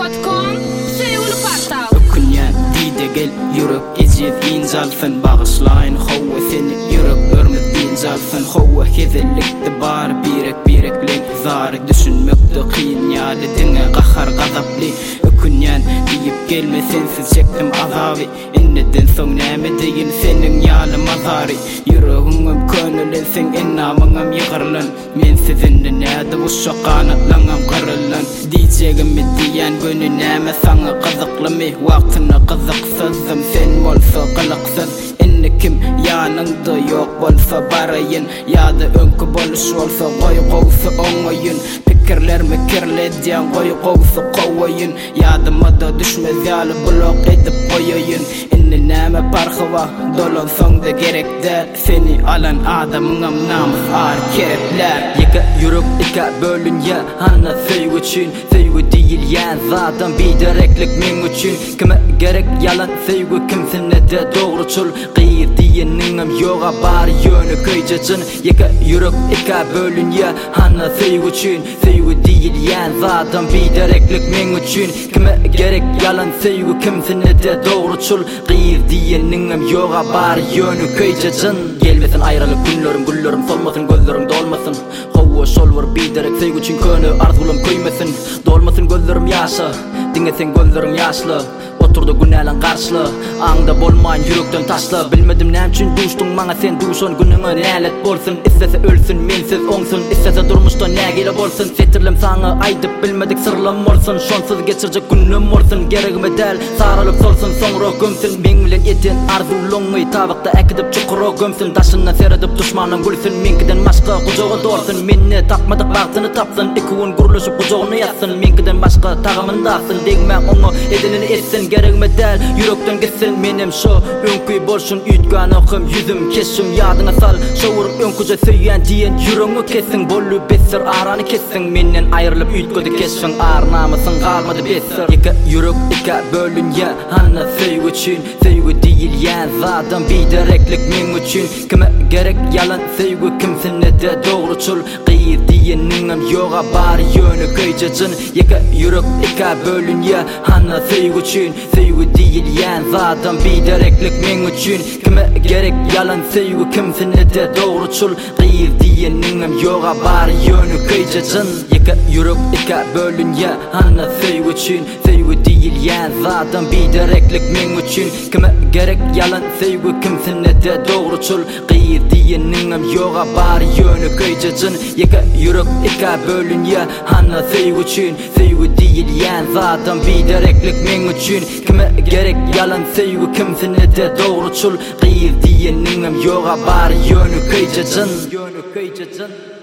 Gmail.com Sevgili Partal Ökünýän diýde gel ýürek ejizin zalfyn bagyşlaýyn howa seni ýürek örmedin zalfyn howa hezellikde bar bireklik zary düşünmekde kyn ýaly diňe gahar gazaply ökünýän diýip gelme sensiz çekdim azaby inneden soň näme diýin seniň ýaly mazary ýüregiňem könülensiň ennamyňam ýygyrlan men sizinle näde bu şoqanatlaňam garyllan diýjegimi diýen gönü näme saňa gyzyklamy wagtyna gyzyksızym sen bolsa gylyksız kim ýanynda ýok bolsa barayyn ýa-da öňkü boluş bolsa goý gowsy oňaýyn pikirler mikirledýän goý gowsy gowaýyn ýadyma-da düşmez ýaly blok edip goýaýyn inni näme parhy bar dolan soňda gerekdär seni alan adamyňam namys ar kerepler ýeke ýürek iki bölünýär hanna söýgü üçin söýgü diýilýän zadan bidereklik men üçin kime gerek yalan söýgü kimsine de dogruçul diýeniňem ýoga bar ýöne köýjejin ýeke ýürek iki bölünýär hanna söýgü üçin söýgü diýilýän zadan bidereklik men üçin kime gerek yalan söýgü kimsine de dogruçul diýeniňem ýoga bar ýöne köýjejin gelmesin aýralyp günlerim solmasyn gözlerim dolmasyn howa şolwar biderek söýgü üçin köne arzulum köýmesin dolmasyn gözlerim ýaşa diňesen gözlerim ýaşly oturdu günälen garşly aňda bolmaýan ýürekden taşly bilmedim näme üçin duşdyň maňa sen duşan günüňe nälet bolsun istese ölsün mensiz oňsun istese durmuşda nägele bolsun setirlem saňa aýdyp bilmedik sırlam bolsun şonsuz geçirjek günüm bolsun geregime däl saralyp solsun soňra gömsün men bilen eten arzulaňy tabakda äkidip çukura gömsün daşyna seredip duşmanyň gülsün menkiden başga gujoga dorsun menne tapmadyk bagtyny tapsyn iki gün guruluşyp gujogyny ýatsyn menkiden başga tagamyndasyň degme oňa edenini etsin geregime däl ýürekden gitsin menem şo öňkü bolşun üýtgänokym ýüzüm keşim ýadyna sal şowur öňküje söýýän diýen ýüregiňi kessin bolly besir arany kessin menden aýrylyp üýtgedi kessin ar namysyň galmady besir iki ýürek iki bölünýär hanna söýgü üçin söýgü diýilýän zadan bidereklik men üçin kime gerek yalan söýgü kimsine de dogruçul diýeniňem ýoga bar ýöne köýjejin iki ýürek iki bölünýär hanna söýgü üçin söýgü diýilýän zadan bidereklik men üçin kime gerek yalan söýgü kimsine de dogruçul diýeniňem ýoga bar ýöne köýjejin iki ýürek iki bölünýär hanna söýgü üçin söýgü diýilýän zadan bidereklik men üçin kime gerek yalan söýgü kimsine de dogruçul diýeniňem ýoga bar ýöne köýjejin iki ýürek iki bölünýär hanna söýgü üçin söýgü diýilýän zadan bidereklik men üçin kime gerek yalan söýgü kimsine de dogruçul diýeniňem ýoga bar ýöne köýjejin